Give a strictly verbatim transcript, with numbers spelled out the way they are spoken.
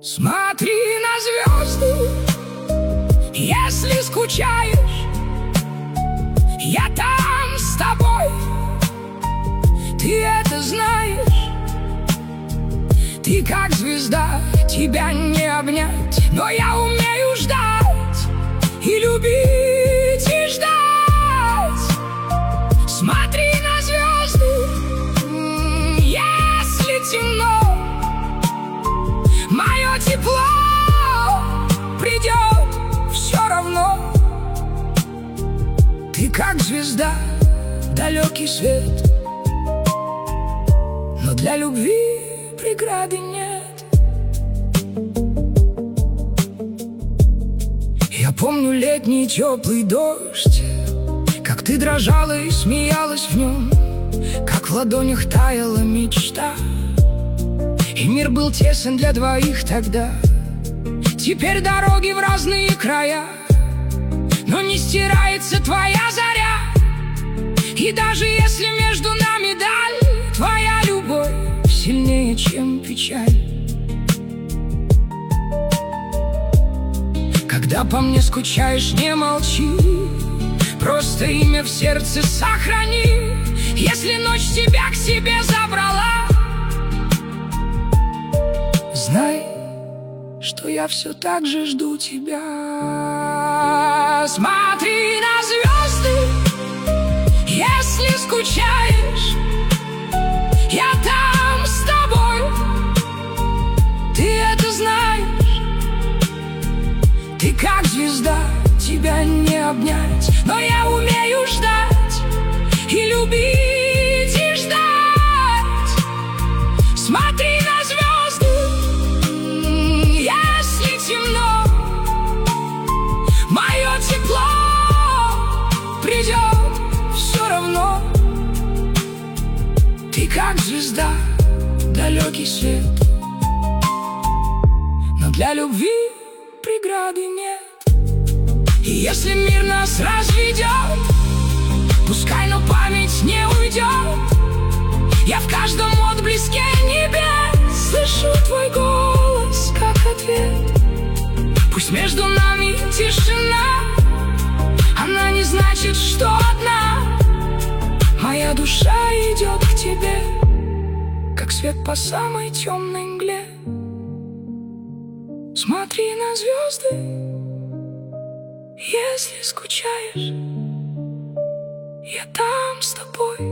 Смотри на звезды, если скучаешь, я там с тобой. Ты это знаешь, ты как звезда, тебя не обнять, но я умею ждать и любить, и ждать. Смотри на звезды, если темно, мое тепло придет все равно. Ты как звезда, далекий свет, но для любви преграды нет. Я помню летний теплый дождь, как ты дрожала и смеялась в нем, как в ладонях таяла мечта, и мир был тесен для двоих тогда. Теперь дороги в разные края, но не стирается твоя заря. И даже если между нами даль, твоя любовь сильнее, чем печаль. Когда по мне скучаешь, не молчи, просто имя в сердце сохрани. Если ночь тебя к себе забрала, знай, что я все так же жду тебя. Смотри на звезды, если скучаешь, я там с тобой. Ты это знаешь, ты как звезда, тебя не обнять, но я умею ждать и любить, и ждать. Смотри на звезды, если темно, мое тепло придет все равно. Ты как звезда, далекий свет, но для любви преграды нет. И если мир нас разведет, пускай, но память не уйдет. Я в каждом отблеске небес слышу твой голос, как ответ. Пусть между нами тишина, она не значит, что одна. Моя душа идет к тебе, как свет по самой темной мгле. Смотри на звезды, если скучаешь, я там с тобой.